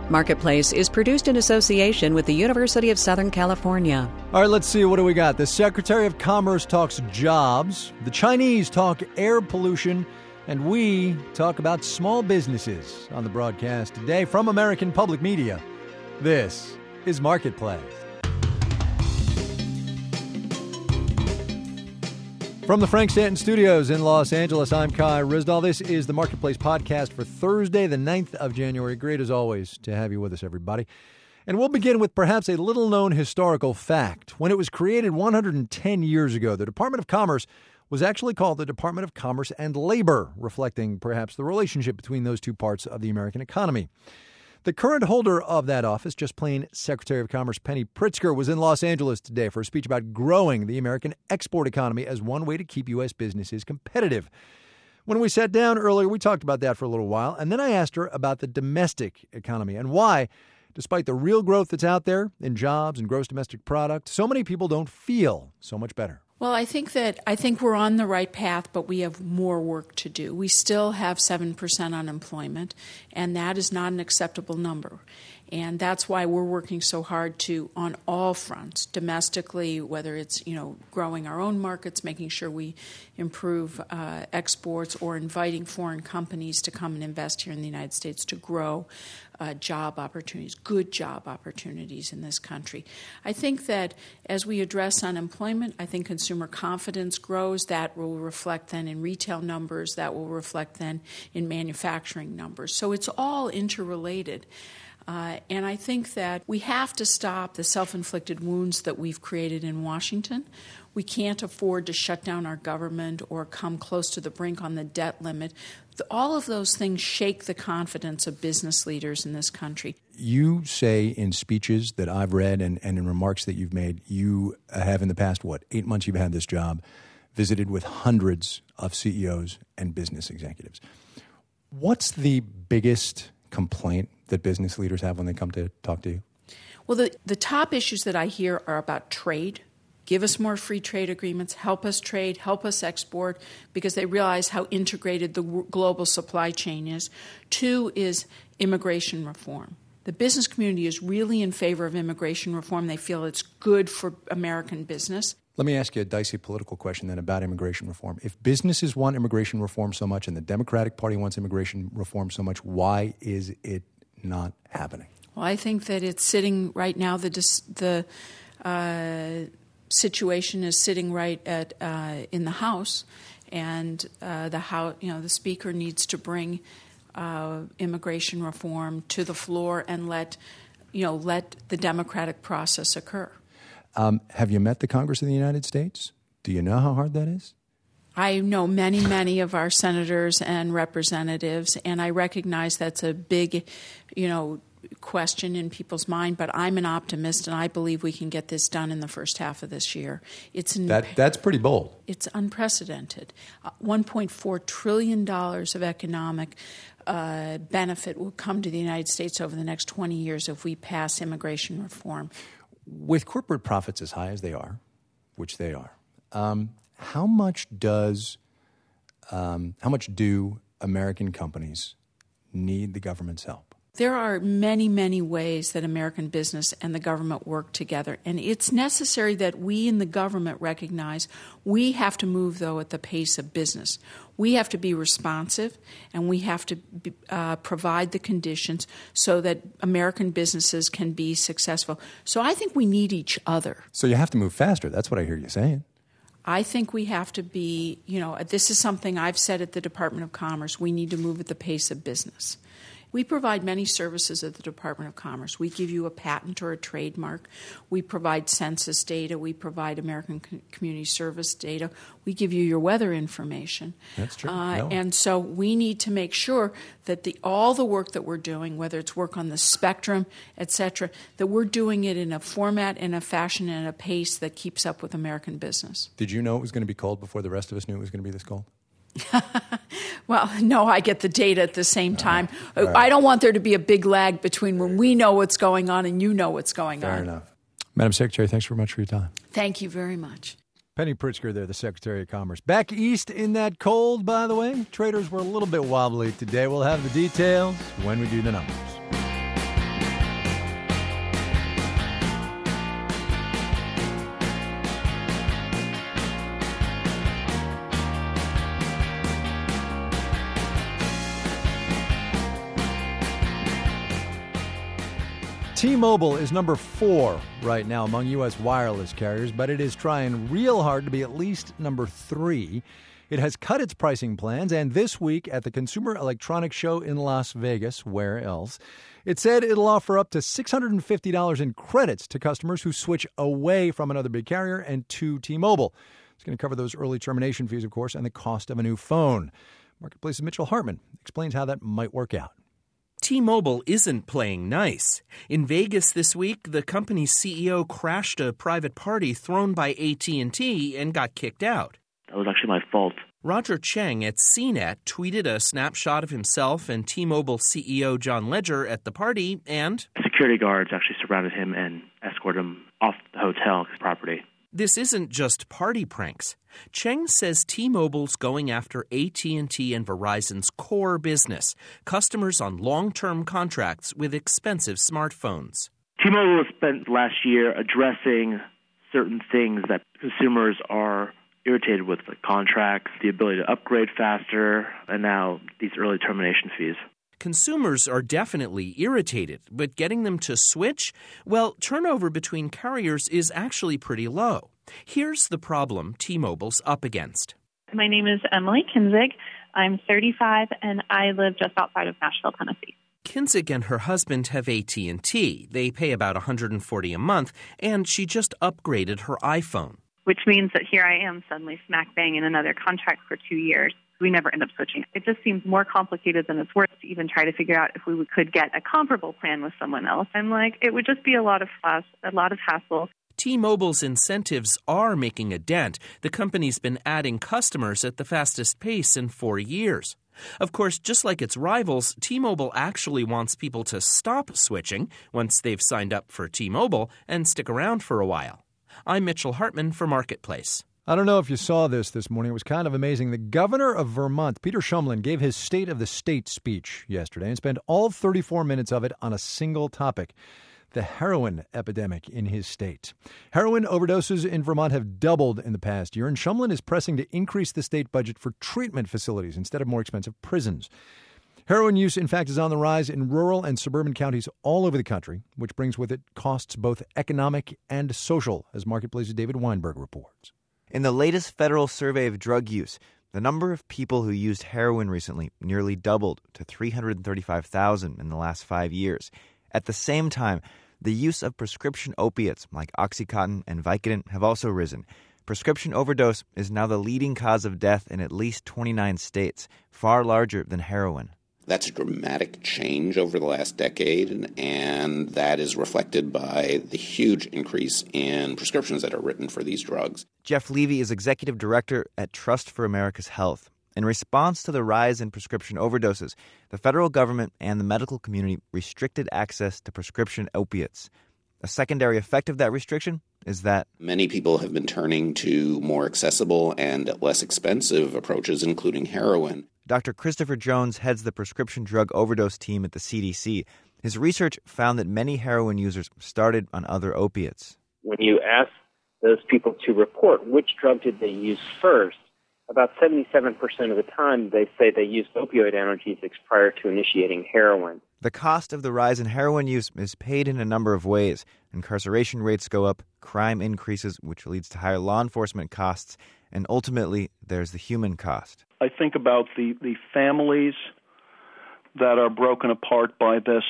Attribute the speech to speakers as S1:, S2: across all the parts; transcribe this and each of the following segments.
S1: Marketplace is produced in association with the University of Southern California.
S2: All right, let's see. What do we got? The Secretary of Commerce talks jobs. The Chinese talk air pollution. And we talk about small businesses on the broadcast today from American Public Media. This is Marketplace. From the Frank Stanton Studios in Los Angeles, I'm Kai Ryssdal. This is the Marketplace podcast for Thursday, the 9th of January. Great as always to have you with us, everybody. And we'll begin with perhaps a little-known historical fact. When it was created 110 years ago, the Department of Commerce was actually called the Department of Commerce and Labor, reflecting perhaps the relationship between those two parts of the American economy. The current holder of that office, just plain Secretary of Commerce Penny Pritzker, was in Los Angeles today for a speech about growing the American export economy as one way to keep U.S. businesses competitive. When we sat down earlier, we talked about that for a little while, and then I asked her about the domestic economy and why, despite the real growth that's out there in jobs and gross domestic product, so many people don't feel so much better.
S3: Well, I think we're on the right path, but we have more work to do. We still have 7% unemployment, and that is not an acceptable number. And that's why we're working so hard on all fronts, domestically, whether it's, growing our own markets, making sure we improve exports, or inviting foreign companies to come and invest here in the United States to grow job opportunities, good job opportunities in this country. I think that as we address unemployment, I think consumer confidence grows. That will reflect then in retail numbers. That will reflect then in manufacturing numbers. So it's all interrelated. And I think that we have to stop the self-inflicted wounds that we've created in Washington. We can't afford to shut down our government or come close to the brink on the debt limit. All of those things shake the confidence of business leaders in this country.
S2: You say in speeches that I've read and in remarks that you've made, you have in the past, 8 months you've had this job, visited with hundreds of CEOs and business executives. What's the biggest complaint that business leaders have when they come to talk to you?
S3: Well, the top issues that I hear are about trade. Give us more free trade agreements, help us trade, help us export, because they realize how integrated the global supply chain is. 2 is immigration reform. The business community is really in favor of immigration reform. They feel it's good for American business.
S2: Let me ask you a dicey political question then about immigration reform. If businesses want immigration reform so much and the Democratic Party wants immigration reform so much, why is it not happening?
S3: Well, I think that it's sitting right now, the situation is sitting right at in the House, and the Speaker needs to bring immigration reform to the floor and let the democratic process occur.
S2: Have you met the Congress of the United States? Do you know how hard that is?
S3: I know many of our senators and representatives, and I recognize that's a big, question in people's mind, but I'm an optimist, and I believe we can get this done in the first half of this year.
S2: That's pretty bold.
S3: It's unprecedented. $1.4 trillion of economic benefit will come to the United States over the next 20 years if we pass immigration reform.
S2: With corporate profits as high as they are, which they are, how much do American companies need the government's help?
S3: There are many ways that American business and the government work together, and it's necessary that we in the government recognize we have to move, though, at the pace of business. We have to be responsive, and we have to provide the conditions so that American businesses can be successful. So I think we need each other.
S2: So you have to move faster. That's what I hear you saying.
S3: I think we have to be, this is something I've said at the Department of Commerce. We need to move at the pace of business. We provide many services at the Department of Commerce. We give you a patent or a trademark. We provide census data. We provide American Community Service data. We give you your weather information.
S2: That's true.
S3: And so we need to make sure that all the work that we're doing, whether it's work on the spectrum, et cetera, that we're doing it in a format, in a fashion, and a pace that keeps up with American business.
S2: Did you know it was going to be cold before the rest of us knew it was going to be this cold?
S3: Well, no, I get the data at the same time.
S2: Right.
S3: I don't want there to be a big lag between when we know what's going on and you know what's going on.
S2: Fair enough. Madam Secretary, thanks very much for your time.
S3: Thank you very much.
S2: Penny Pritzker there, the Secretary of Commerce. Back east in that cold, by the way. Traders were a little bit wobbly today. We'll have the details when we do the numbers. T-Mobile is number 4 right now among U.S. wireless carriers, but it is trying real hard to be at least number 3. It has cut its pricing plans, and this week at the Consumer Electronics Show in Las Vegas, where else, it said it'll offer up to $650 in credits to customers who switch away from another big carrier and to T-Mobile. It's going to cover those early termination fees, of course, and the cost of a new phone. Marketplace's Mitchell Hartman explains how that might work out.
S4: T-Mobile isn't playing nice. In Vegas this week, the company's CEO crashed a private party thrown by AT&T and got kicked out.
S5: That was actually my fault.
S4: Roger Cheng at CNET tweeted a snapshot of himself and T-Mobile CEO John Legere at the party, and
S5: security guards actually surrounded him and escorted him off the hotel property.
S4: This isn't just party pranks. Cheng says T-Mobile's going after AT&T and Verizon's core business, customers on long-term contracts with expensive smartphones.
S5: T-Mobile has spent last year addressing certain things that consumers are irritated with, the contracts, the ability to upgrade faster, and now these early termination fees.
S4: Consumers are definitely irritated, but getting them to switch? Well, turnover between carriers is actually pretty low. Here's the problem T-Mobile's up against.
S6: My name is Emily Kinzig. I'm 35, and I live just outside of Nashville, Tennessee.
S4: Kinzig and her husband have AT&T. They pay about $140 a month, and she just upgraded her iPhone.
S6: Which means that here I am suddenly smack bang in another contract for 2 years. We never end up switching. It just seems more complicated than it's worth to even try to figure out if we could get a comparable plan with someone else. I'm like, it would just be a lot of fuss, a lot of hassle.
S4: T-Mobile's incentives are making a dent. The company's been adding customers at the fastest pace in 4 years. Of course, just like its rivals, T-Mobile actually wants people to stop switching once they've signed up for T-Mobile and stick around for a while. I'm Mitchell Hartman for Marketplace.
S2: I don't know if you saw this morning. It was kind of amazing. The governor of Vermont, Peter Shumlin, gave his State of the State speech yesterday and spent all 34 minutes of it on a single topic, the heroin epidemic in his state. Heroin overdoses in Vermont have doubled in the past year, and Shumlin is pressing to increase the state budget for treatment facilities instead of more expensive prisons. Heroin use, in fact, is on the rise in rural and suburban counties all over the country, which brings with it costs both economic and social, as Marketplace's David Weinberg reports.
S7: In the latest federal survey of drug use, the number of people who used heroin recently nearly doubled to 335,000 in the last 5 years. At the same time, the use of prescription opiates like Oxycontin and Vicodin have also risen. Prescription overdose is now the leading cause of death in at least 29 states, far larger than heroin.
S8: That's a dramatic change over the last decade, and that is reflected by the huge increase in prescriptions that are written for these drugs.
S7: Jeff Levy is executive director at Trust for America's Health. In response to the rise in prescription overdoses, the federal government and the medical community restricted access to prescription opiates. A secondary effect of that restriction is that
S8: many people have been turning to more accessible and less expensive approaches, including heroin.
S7: Dr. Christopher Jones heads the prescription drug overdose team at the CDC. His research found that many heroin users started on other opiates.
S9: When you ask those people to report which drug did they use first, about 77% of the time they say they used opioid analgesics prior to initiating heroin.
S7: The cost of the rise in heroin use is paid in a number of ways. Incarceration rates go up, crime increases, which leads to higher law enforcement costs, and ultimately there's the human cost.
S10: I think about the families that are broken apart by this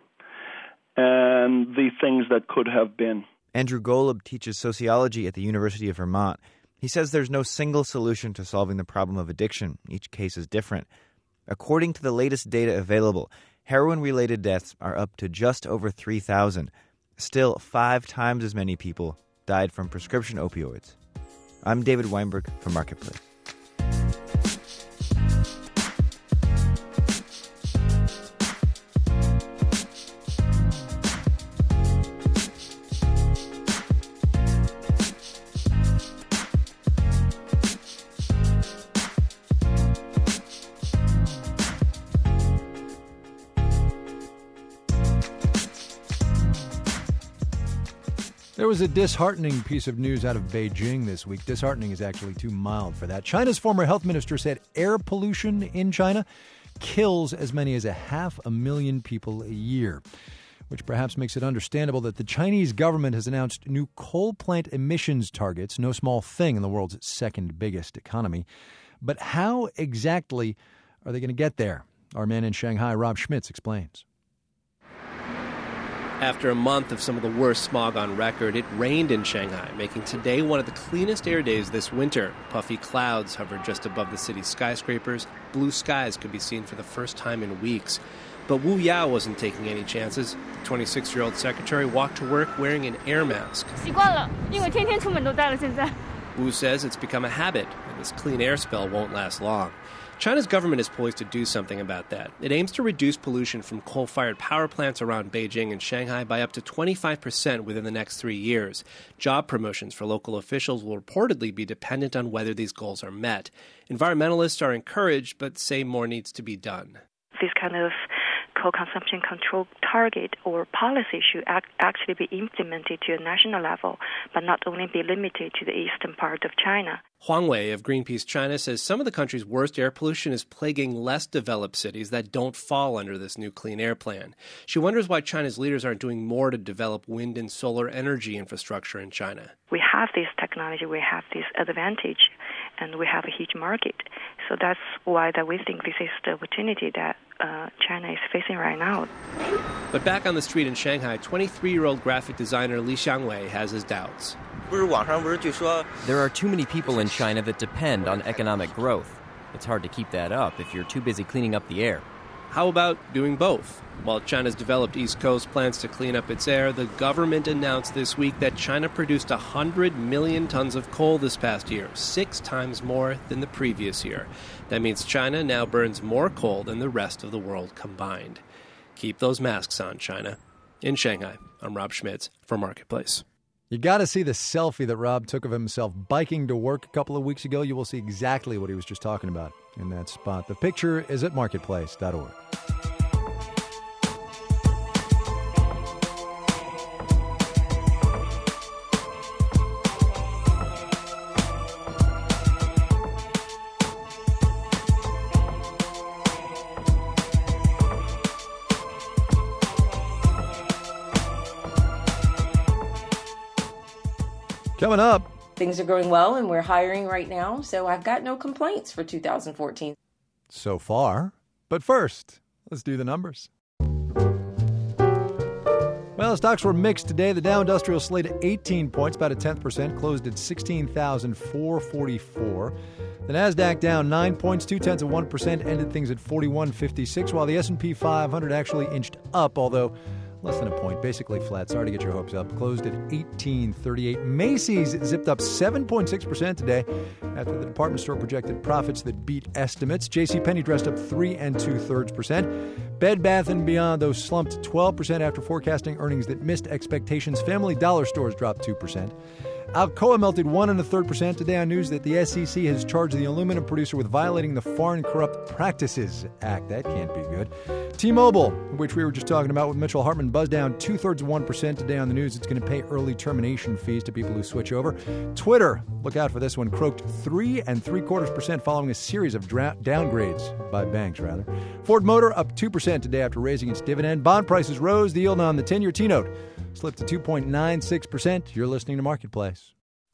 S10: and the things that could have been.
S7: Andrew Golub teaches sociology at the University of Vermont. He says there's no single solution to solving the problem of addiction. Each case is different. According to the latest data available, heroin-related deaths are up to just over 3,000. Still, 5 times as many people died from prescription opioids. I'm David Weinberg for Marketplace.
S2: There was a disheartening piece of news out of Beijing this week. Disheartening is actually too mild for that. China's former health minister said air pollution in China kills as many as 500,000 people a year. which perhaps makes it understandable that the Chinese government has announced new coal plant emissions targets, no small thing in the world's second biggest economy. But how exactly are they going to get there? Our man in Shanghai, Rob Schmitz, explains.
S11: After a month of some of the worst smog on record, it rained in Shanghai, making today one of the cleanest air days this winter. Puffy clouds hovered just above the city's skyscrapers. Blue skies could be seen for the first time in weeks. But Wu Yao wasn't taking any chances. The 26-year-old secretary walked to work wearing an air mask. Wu says it's become a habit, and this clean air spell won't last long. China's government is poised to do something about that. It aims to reduce pollution from coal-fired power plants around Beijing and Shanghai by up to 25% within the next 3 years. Job promotions for local officials will reportedly be dependent on whether these goals are met. Environmentalists are encouraged, but say more needs to be done.
S12: This kind of coal consumption control target or policy should actually be implemented to a national level, but not only be limited to the eastern part of China.
S11: Huang Wei of Greenpeace China says some of the country's worst air pollution is plaguing less developed cities that don't fall under this new clean air plan. She wonders why China's leaders aren't doing more to develop wind and solar energy infrastructure in China.
S12: We have this technology, we have this advantage, and we have a huge market. So that's why that we think this is the opportunity that China is facing right now.
S11: But back on the street in Shanghai, 23-year-old graphic designer Li Xiangwei has his doubts.
S13: There are too many people in China that depend on economic growth. It's hard to keep that up if you're too busy cleaning up the air.
S11: How about doing both? While China's developed East Coast plans to clean up its air, the government announced this week that China produced 100 million tons of coal this past year, 6 times more than the previous year. That means China now burns more coal than the rest of the world combined. Keep those masks on, China. In Shanghai, I'm Rob Schmitz for Marketplace.
S2: You got to see the selfie that Rob took of himself biking to work a couple of weeks ago. You will see exactly what he was just talking about in that spot. The picture is at marketplace.org. Coming up.
S14: Things are going well and we're hiring right now, so I've got no complaints for 2014.
S2: So far. But first, let's do the numbers. Well, stocks were mixed today. The Dow Industrial slid at 18 points, about a 10%, closed at 16,444. The Nasdaq down 9 points, 0.2%, ended things at 4156, while the S&P 500 actually inched up, although less than a point, basically flat. Sorry to get your hopes up. Closed at 1838. Macy's zipped up 7.6% today after the department store projected profits that beat estimates. JCPenney dressed up 3 2/3%. Bed Bath & Beyond, though, slumped 12% after forecasting earnings that missed expectations. Family Dollar stores dropped 2%. Alcoa melted 1 1/3% today on news that the SEC has charged the aluminum producer with violating the Foreign Corrupt Practices Act. That can't be good. T-Mobile, which we were just talking about with Mitchell Hartman, buzzed down 2/3% today on the news. It's going to pay early termination fees to people who switch over. Twitter, look out for this one, croaked 3 3/4% following a series of downgrades by banks, rather. Ford Motor up 2% today after raising its dividend. Bond prices rose. The yield on the 10-year T-note slipped to 2.96%. You're listening to Marketplace.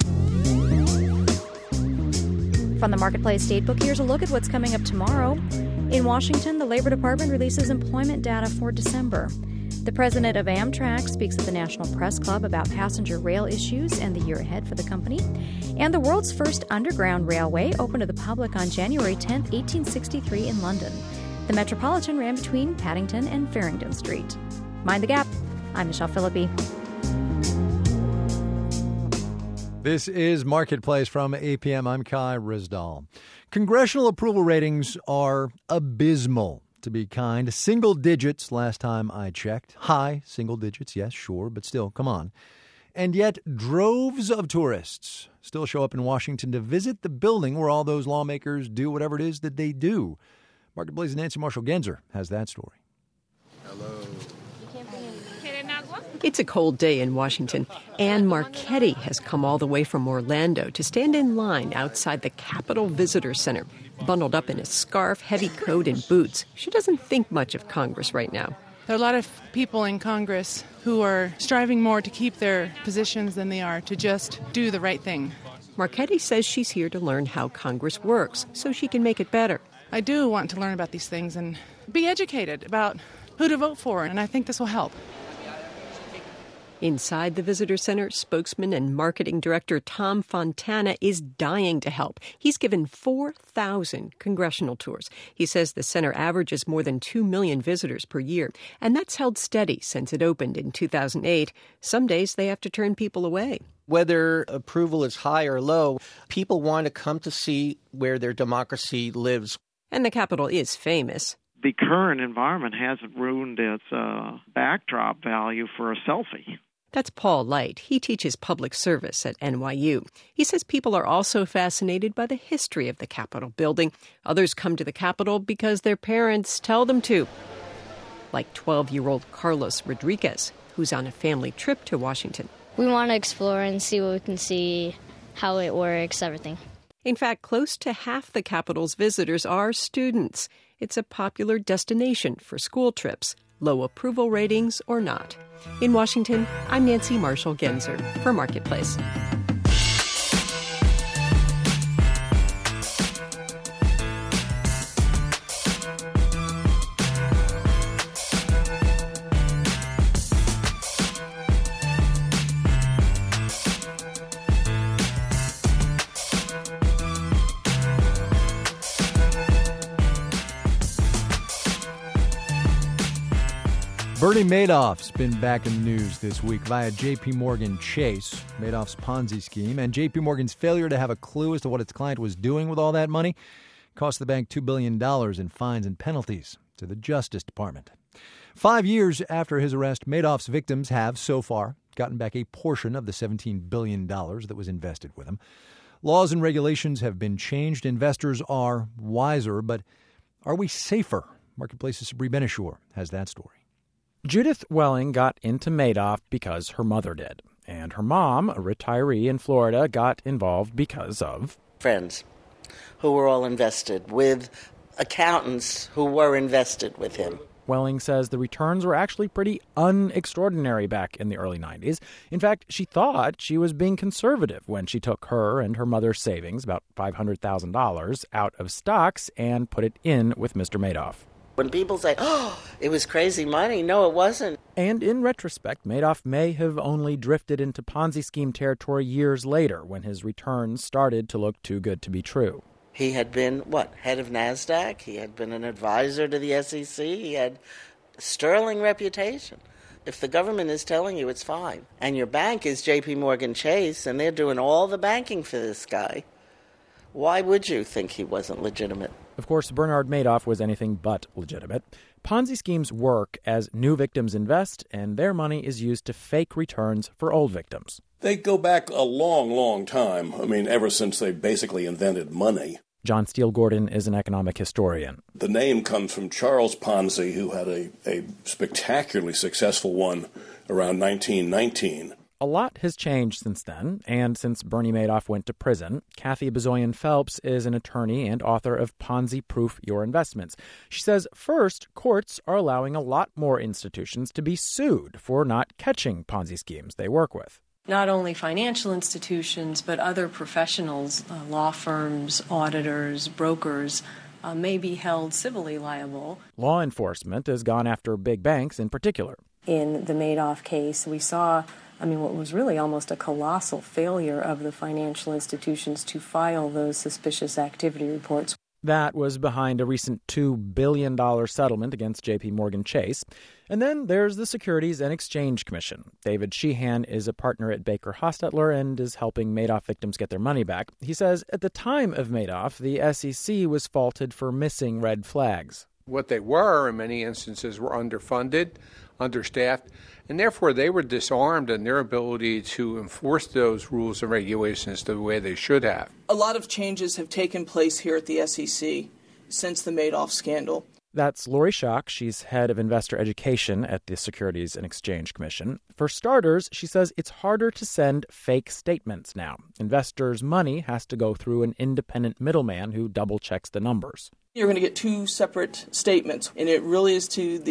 S15: From the Marketplace Datebook, here's a look at what's coming up tomorrow. In Washington, the Labor Department releases employment data for December. The president of Amtrak speaks at the National Press Club about passenger rail issues and the year ahead for the company. And the world's first underground railway opened to the public on January 10, 1863 in London. The Metropolitan ran between Paddington and Farringdon Street. Mind the Gap. I'm Michelle Philippi.
S2: This is Marketplace from APM. I'm Kai Rizdal. Congressional approval ratings are abysmal, to be kind. Single digits last time I checked. High single digits, yes, sure, but still, come on. And yet, droves of tourists still show up in Washington to visit the building where all those lawmakers do whatever it is that they do. Marketplace's Nancy Marshall-Genzer has that story.
S16: Hello. It's a cold day in Washington. Ann Marchetti has come all the way from Orlando to stand in line outside the Capitol Visitor Center. Bundled up in a scarf, heavy coat, and boots, she doesn't think much of Congress right now.
S17: There are a lot of people in Congress who are striving more to keep their positions than they are to just do the right thing.
S16: Marchetti says she's here to learn how Congress works so she can make it better.
S17: I do want to learn about these things and be educated about who to vote for, and I think this will help.
S16: Inside the Visitor Center, spokesman and marketing director Tom Fontana is dying to help. He's given 4,000 congressional tours. He says the center averages more than 2 million visitors per year, and that's held steady since it opened in 2008. Some days they have to turn people away.
S18: Whether approval is high or low, people want to come to see where their democracy lives.
S16: And the Capitol is famous.
S19: The current environment hasn't ruined its backdrop value for a selfie.
S16: That's Paul Light. He teaches public service at NYU. He says people are also fascinated by the history of the Capitol building. Others come to the Capitol because their parents tell them to. Like 12-year-old Carlos Rodriguez, who's on a family trip to Washington.
S20: We want to explore and see what we can see, how it works, everything.
S16: In fact, close to half the Capitol's visitors are students. It's a popular destination for school trips, low approval ratings or not. In Washington, I'm Nancy Marshall-Genzer for Marketplace.
S2: Bernie Madoff's been back in the news this week via J.P. Morgan Chase, Madoff's Ponzi scheme, and J.P. Morgan's failure to have a clue as to what its client was doing with all that money cost the bank $2 billion in fines and penalties to the Justice Department. 5 years after his arrest, Madoff's victims have, so far, gotten back a portion of the $17 billion that was invested with him. Laws and regulations have been changed. Investors are wiser, but are we safer? Marketplace's Sabri Ben-Achour has that story.
S21: Judith Welling got into Madoff because her mother did. And her mom, a retiree in Florida, got involved because of
S22: friends who were all invested with accountants who were invested with him.
S21: Welling says the returns were actually pretty unextraordinary back in the early 90s. In fact, she thought she was being conservative when she took her and her mother's savings, about $500,000, out of stocks and put it in with Mr. Madoff.
S22: When people say, oh, it was crazy money, no, it wasn't.
S21: And in retrospect, Madoff may have only drifted into Ponzi scheme territory years later when his returns started to look too good to be true.
S22: He had been, head of NASDAQ. He had been an advisor to the SEC. He had a sterling reputation. If the government is telling you it's fine, and your bank is J.P. Morgan Chase, and they're doing all the banking for this guy, why would you think he wasn't legitimate?
S21: Of course, Bernard Madoff was anything but legitimate. Ponzi schemes work as new victims invest, and their money is used to fake returns for old victims.
S23: They go back a long, long time. Ever since they basically invented money.
S21: John Steele Gordon is an economic historian.
S23: The name comes from Charles Ponzi, who had a spectacularly successful one around 1919.
S21: A lot has changed since then, and since Bernie Madoff went to prison, Kathy Bazoyan Phelps is an attorney and author of Ponzi-Proof Your Investments. She says, first, courts are allowing a lot more institutions to be sued for not catching Ponzi schemes they work with.
S24: Not only financial institutions, but other professionals, law firms, auditors, brokers, may be held civilly liable.
S21: Law enforcement has gone after big banks in particular.
S24: In the Madoff case, we saw what was really almost a colossal failure of the financial institutions to file those suspicious activity reports.
S21: That was behind a recent $2 billion settlement against J.P. Morgan Chase. And then there's the Securities and Exchange Commission. David Sheehan is a partner at Baker Hostetler and is helping Madoff victims get their money back. He says at the time of Madoff, the SEC was faulted for missing red flags.
S25: What they were, in many instances, were underfunded, understaffed, and therefore they were disarmed in their ability to enforce those rules and regulations the way they should have.
S26: A lot of changes have taken place here at the SEC since the Madoff scandal.
S21: That's Lori Schock. She's head of investor education at the Securities and Exchange Commission. For starters, she says it's harder to send fake statements now. Investors' money has to go through an independent middleman who double-checks the numbers.
S26: You're going to get two separate statements, and it really is to the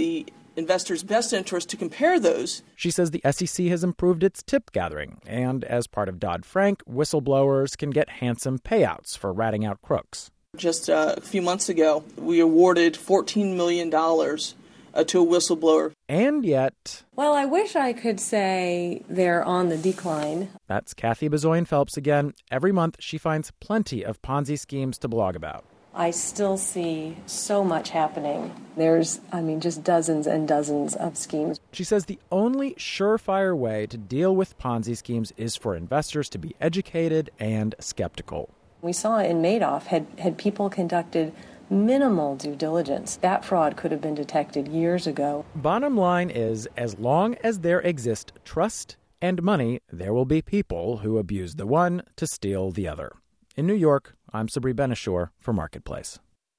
S26: investors' best interest to compare those.
S21: She says the SEC has improved its tip gathering, and as part of Dodd-Frank, whistleblowers can get handsome payouts for ratting out crooks.
S26: Just a few months ago, we awarded $14 million to a whistleblower.
S21: And yet...
S24: Well, I wish I could say they're on the decline.
S21: That's Kathy Bezoyan-Phelps again. Every month, she finds plenty of Ponzi schemes to blog about.
S24: I still see so much happening. There's, just dozens and dozens of schemes.
S21: She says the only surefire way to deal with Ponzi schemes is for investors to be educated and skeptical.
S24: We saw in Madoff, had people conducted minimal due diligence, that fraud could have been detected years ago.
S21: Bottom line is, as long as there exist trust and money, there will be people who abuse the one to steal the other. In New York, I'm Sabri Benishore for Marketplace.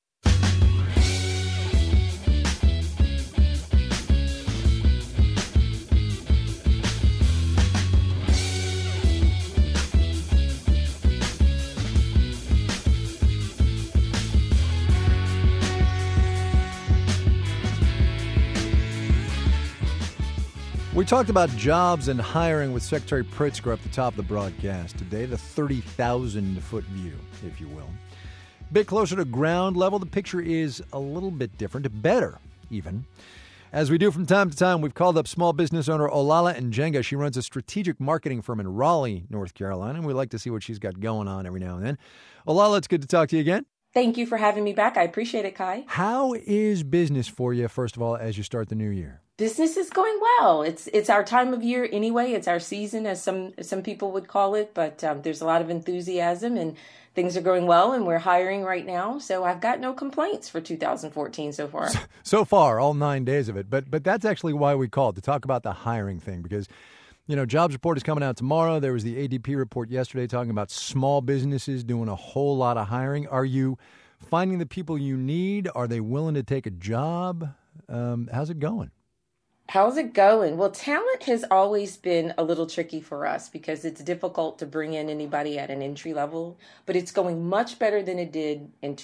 S2: We talked about jobs and hiring with Secretary Pritzker up the top of the broadcast. Today, the 30,000-foot view, if you will. A bit closer to ground level, the picture is a little bit different, better even. As we do from time to time, we've called up small business owner Olala Njenga. She runs a strategic marketing firm in Raleigh, North Carolina, and we like to see what she's got going on every now and then. Olala, it's good to talk to you again.
S14: Thank you for having me back. I appreciate it, Kai.
S2: How is business for you, first of all, as you start the new year?
S14: Business is going well. It's our time of year anyway. It's our season, as some people would call it. But there's a lot of enthusiasm, and things are going well, and we're hiring right now. So I've got no complaints for 2014 so far.
S2: So far, all 9 days of it. But that's actually why we called, to talk about the hiring thing, because jobs report is coming out tomorrow. There was the ADP report yesterday talking about small businesses doing a whole lot of hiring. Are you finding the people you need? Are they willing to take a job? How's it going?
S14: How's it going? Well, talent has always been a little tricky for us because it's difficult to bring in anybody at an entry level, but it's going much better than it did in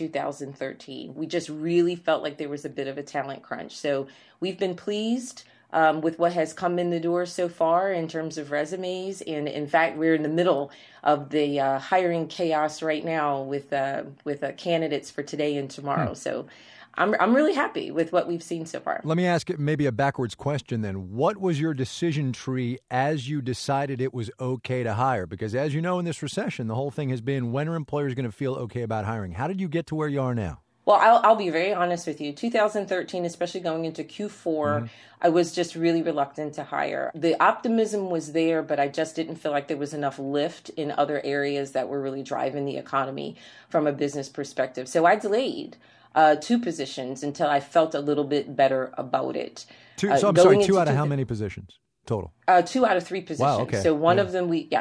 S14: 2013. We just really felt like there was a bit of a talent crunch. So we've been pleased with what has come in the door so far in terms of resumes. And in fact, we're in the middle of the hiring chaos right now with candidates for today and tomorrow. So I'm really happy with what we've seen so far.
S2: Let me ask maybe a backwards question then. What was your decision tree as you decided it was okay to hire? Because as you know, in this recession, the whole thing has been, when are employers going to feel okay about hiring? How did you get to where you are now?
S14: Well, I'll be very honest with you. 2013, especially going into Q4, I was just really reluctant to hire. The optimism was there, but I just didn't feel like there was enough lift in other areas that were really driving the economy from a business perspective. So I delayed 2 positions until I felt a little bit better about it.
S2: Two out of how many positions total?
S14: 2 out of 3 positions.
S2: Wow, okay.
S14: So one of them, we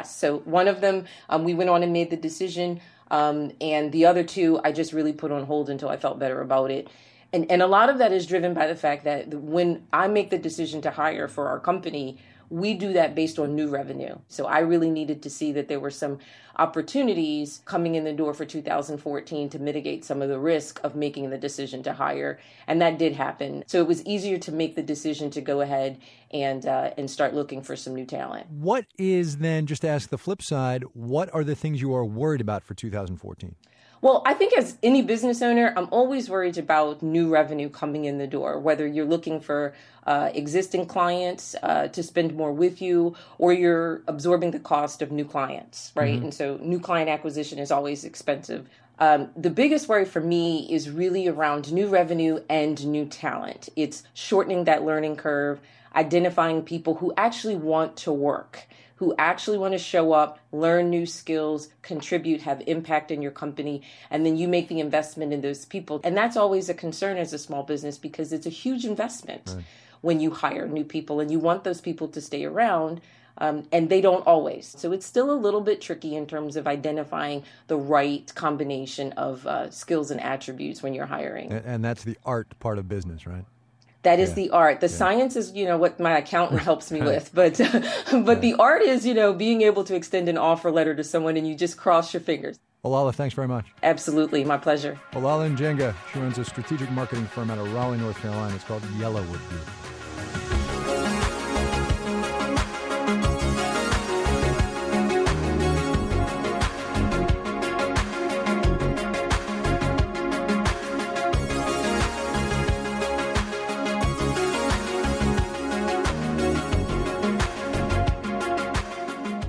S14: went on and made the decision. And the other 2, I just really put on hold until I felt better about it. And a lot of that is driven by the fact that when I make the decision to hire for our company, we do that based on new revenue. So I really needed to see that there were some opportunities coming in the door for 2014 to mitigate some of the risk of making the decision to hire. And that did happen. So it was easier to make the decision to go ahead and start looking for some new talent.
S2: What is then, just to ask the flip side, what are the things you are worried about for 2014?
S14: Well, I think as any business owner, I'm always worried about new revenue coming in the door, whether you're looking for existing clients to spend more with you, or you're absorbing the cost of new clients, right? Mm-hmm. And so new client acquisition is always expensive. The biggest worry for me is really around new revenue and new talent. It's shortening that learning curve, identifying people who actually want to work, who actually want to show up, learn new skills, contribute, have impact in your company, and then you make the investment in those people. And that's always a concern as a small business because it's a huge investment when you hire new people and you want those people to stay around, and they don't always. So it's still a little bit tricky in terms of identifying the right combination of skills and attributes when you're hiring.
S2: And that's the art part of business, right?
S14: That is the art. The science is, what my accountant helps me with. But the art is, being able to extend an offer letter to someone and you just cross your fingers.
S2: Olala, thanks very much.
S14: Absolutely. My pleasure.
S2: Olala Njenga. She runs a strategic marketing firm out of Raleigh, North Carolina. It's called Yellowwood Group.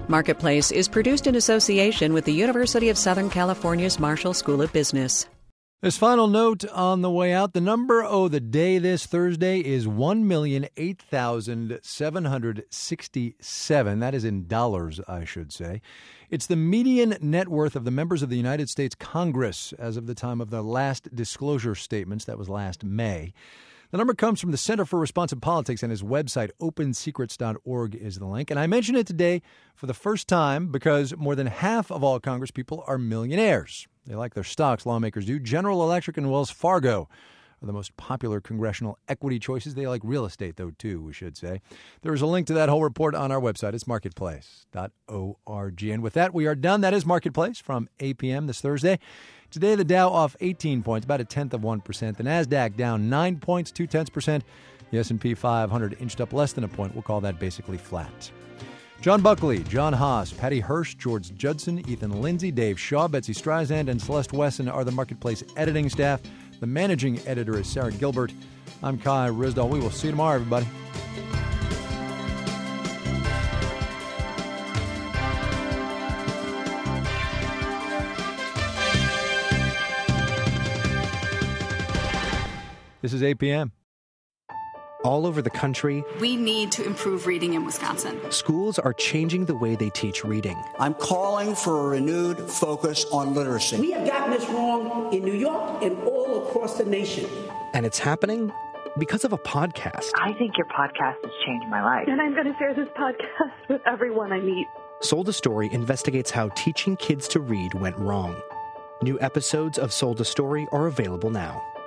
S16: Marketplace is produced in association with the University of Southern California's Marshall School of Business.
S2: This final note on the way out, the number of the day this Thursday is 1,008,767. That is in dollars, I should say. It's the median net worth of the members of the United States Congress as of the time of the last disclosure statements. That was last May. The number comes from the Center for Responsive Politics, and his website, opensecrets.org, is the link. And I mention it today for the first time because more than half of all Congress people are millionaires. They like their stocks, lawmakers do. General Electric and Wells Fargo are the most popular congressional equity choices. They like real estate, though, too, we should say. There is a link to that whole report on our website. It's marketplace.org. And with that, we are done. That is Marketplace from 8 p.m. this Thursday. Today, the Dow off 18 points, about 0.1%. The NASDAQ down 9 points, 0.2%. The S&P 500 inched up less than a point. We'll call that basically flat. John Buckley, John Haas, Patty Hirsch, George Judson, Ethan Lindsay, Dave Shaw, Betsy Streisand, and Celeste Wesson are the Marketplace editing staff. The managing editor is Sarah Gilbert. I'm Kai Ryssdal. We will see you tomorrow, everybody. This is 8 p.m.
S1: All over the country,
S3: we need to improve reading in Wisconsin.
S1: Schools are changing the way they teach reading.
S4: I'm calling for a renewed focus on literacy.
S5: We have gotten this wrong in New York and all across the nation.
S1: And it's happening because of a podcast.
S6: I think your podcast has changed my life.
S8: And I'm going to share this podcast with everyone I meet.
S1: Sold a Story investigates how teaching kids to read went wrong. New episodes of Sold a Story are available now.